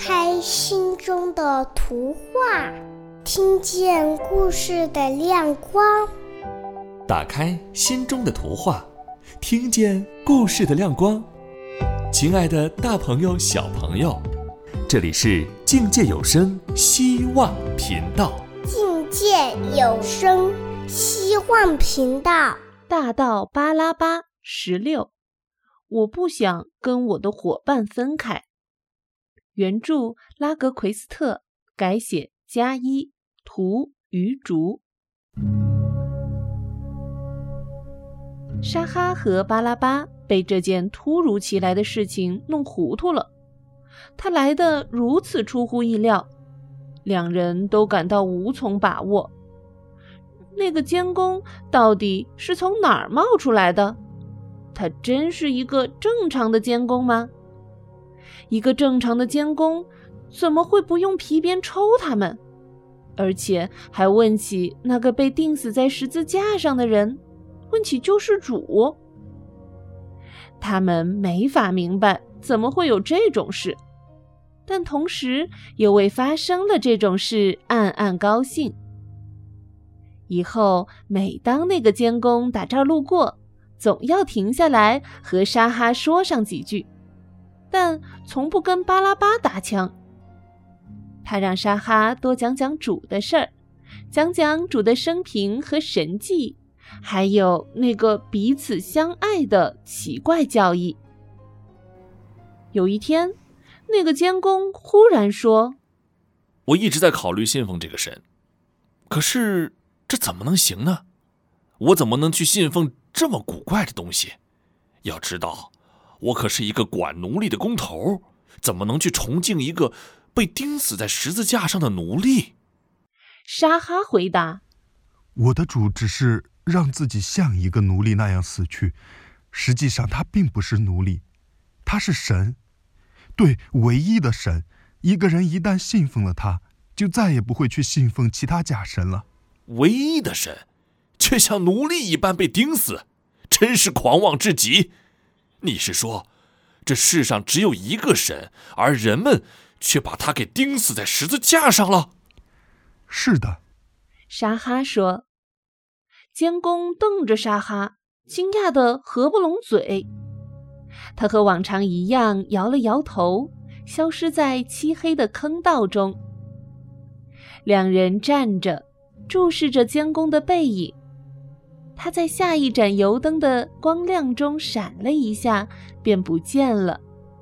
开心中的图画，听见故事的亮光。 打开心中的图画，听见故事的亮光。亲爱的大朋友小朋友，这里是境界有声希望频道。 境界有声希望频道。 大道巴拉巴16，我不想跟我的伙伴分开。原著拉格奎斯特，改写加一，图于竹。沙哈和巴拉巴被这件突如其来的事情弄糊涂了，他来得如此出乎意料，两人都感到无从把握。那个监工到底是从哪儿冒出来的？他真是一个正常的监工吗？一个正常的监工怎么会不用皮鞭抽他们？而且还问起那个被钉死在十字架上的人，问起救世主。他们没法明白怎么会有这种事，但同时又为发生了这种事暗暗高兴。以后每当那个监工打这儿路过，总要停下来和沙哈说上几句，但从不跟巴拉巴搭腔。他让沙哈多讲讲主的事儿，讲讲主的生平和神迹，还有那个彼此相爱的奇怪教义。有一天，那个监工忽然说：“ 我一直在考虑信奉这个神，可是这怎么能行呢？我怎么能去信奉这么古怪的东西？要知道，我可是一个管奴隶的工头，怎么能去崇敬一个被钉死在十字架上的奴隶？” 沙哈回答：“ 我的主只是让自己像一个奴隶那样死去，实际上他并不是奴隶，他是神，对，唯一的神。一个人一旦信奉了他，就再也不会去信奉其他假神了。 唯一的神，却像奴隶一般被钉死，真是狂妄至极。你是说，这世上只有一个神，而人们却把他给钉死在十字架上了？”“ 是的。” 沙哈说。监工瞪着沙哈，惊讶得合不拢嘴。他和往常一样摇了摇头，消失在漆黑的坑道中。两人站着，注视着监工的背影。他在下一盏油灯的光亮中闪了一下，便不见了。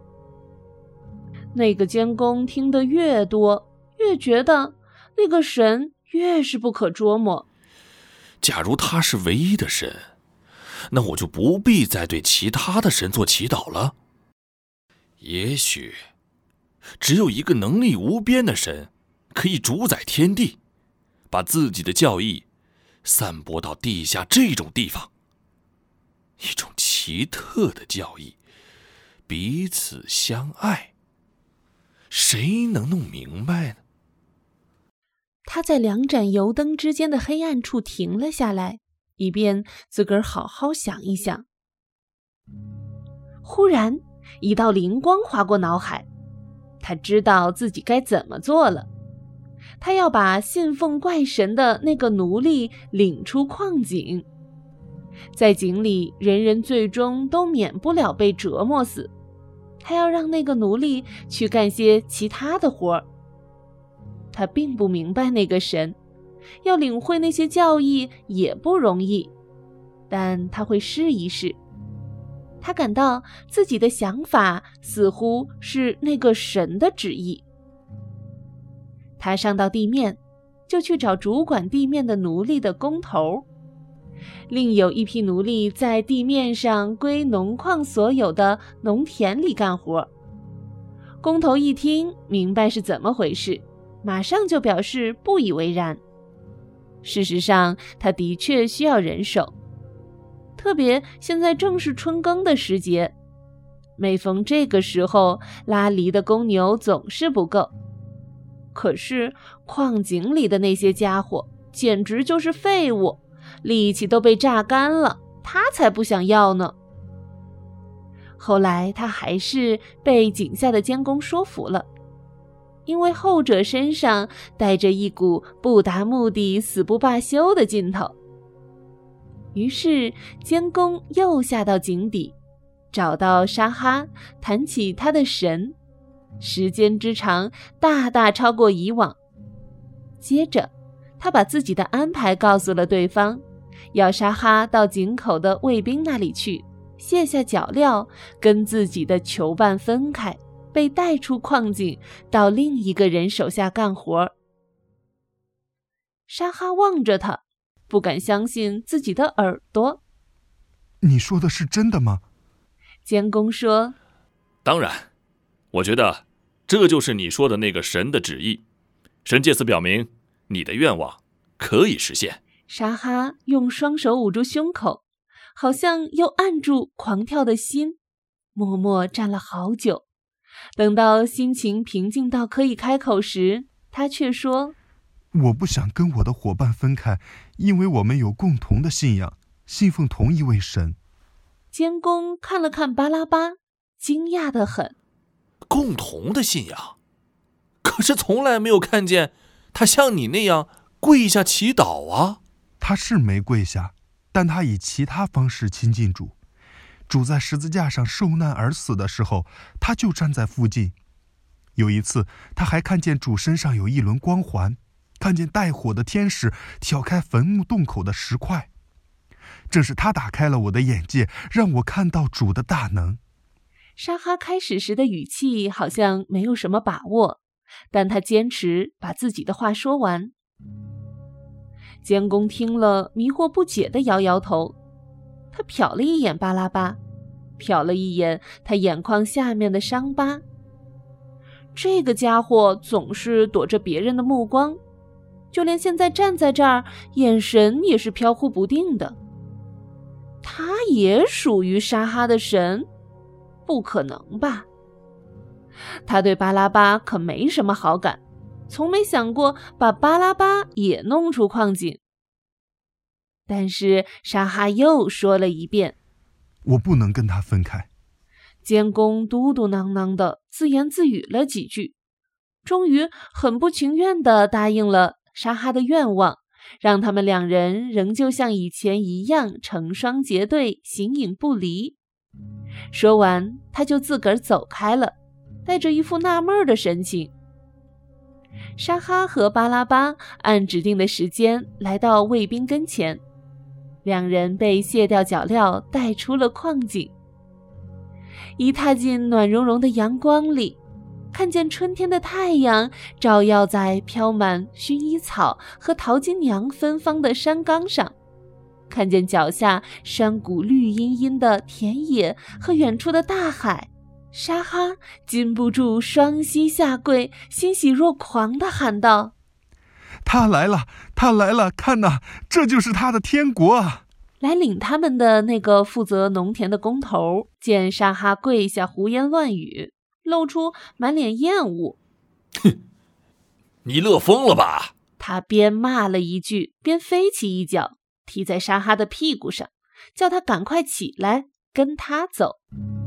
那个监工听得越多，越觉得那个神越是不可捉摸。 假如他是唯一的神，那我就不必再对其他的神做祈祷了。也许只有一个能力无边的神可以主宰天地，把自己的教义散播到地下这种地方，一种奇特的教义，彼此相爱，谁能弄明白呢？ 他在两盏油灯之间的黑暗处停了下来，以便自个儿好好想一想。忽然一道灵光划过脑海，他知道自己该怎么做了。他要把信奉怪神的那个奴隶领出矿井，在井里人人最终都免不了被折磨死。他要让那个奴隶去干些其他的活儿。他并不明白那个神，要领会那些教义也不容易，但他会试一试。他感到自己的想法似乎是那个神的旨意。他上到地面，就去找主管地面的奴隶的工头。另有一批奴隶在地面上归农矿所有的农田里干活。工头一听明白是怎么回事，马上就表示不以为然。事实上，他的确需要人手，特别现在正是春耕的时节，每逢这个时候，拉犁的公牛总是不够。可是矿井里的那些家伙简直就是废物，力气都被榨干了，他才不想要呢。后来他还是被井下的监工说服了， 因为后者身上带着一股不达目的死不罢休的劲头。于是监工又下到井底，找到沙哈，谈起他的神，时间之长大大超过以往。接着他把自己的安排告诉了对方，要沙哈到井口的卫兵那里去，卸下脚镣，跟自己的囚伴分开，被带出矿井，到另一个人手下干活。沙哈望着他，不敢相信自己的耳朵。 你说的是真的吗？ 监工说， 当然，我觉得这就是你说的那个神的旨意。神借此表明你的愿望可以实现。 沙哈用双手捂住胸口，好像又按住狂跳的心，默默站了好久。等到心情平静到可以开口时，他却说， 我不想跟我的伙伴分开，因为我们有共同的信仰，信奉同一位神。 监工看了看巴拉巴，惊讶得很。 共同的信仰？可是从来没有看见他像你那样跪下祈祷啊。 他是没跪下，但他以其他方式亲近主。主在十字架上受难而死的时候，他就站在附近。有一次，他还看见主身上有一轮光环，看见带火的天使挑开坟墓洞口的石块。正是他打开了我的眼界，让我看到主的大能。 沙哈开始时的语气好像没有什么把握，但他坚持把自己的话说完。监工听了，迷惑不解地摇摇头。他瞟了一眼巴拉巴，瞟了一眼他眼眶下面的伤疤。这个家伙总是躲着别人的目光，就连现在站在这儿，眼神也是飘忽不定的。他也属于沙哈的神？不可能吧。他对巴拉巴可没什么好感，从没想过把巴拉巴也弄出矿井。但是沙哈又说了一遍， 我不能跟他分开。 监工嘟嘟囔囔的自言自语了几句，终于很不情愿地答应了沙哈的愿望，让他们两人仍旧像以前一样成双结对，形影不离。说完，他就自个儿走开了，带着一副纳闷的神情。沙哈和巴拉巴按指定的时间来到卫兵跟前，两人被卸掉脚镣带出了矿井。一踏进暖融融的阳光里，看见春天的太阳照耀在飘满薰衣草和桃金娘芬芳的山岗上，看见脚下山谷绿茵茵的田野和远处的大海，沙哈禁不住双膝下跪，欣喜若狂地喊道： 他来了，他来了，看哪，这就是他的天国啊！ 来领他们的那个负责农田的工头见沙哈跪下胡言乱语，露出满脸厌恶。 哼，你乐疯了吧？ 他边骂了一句，边飞起一脚踢在沙哈的屁股上，叫他赶快起来跟他走。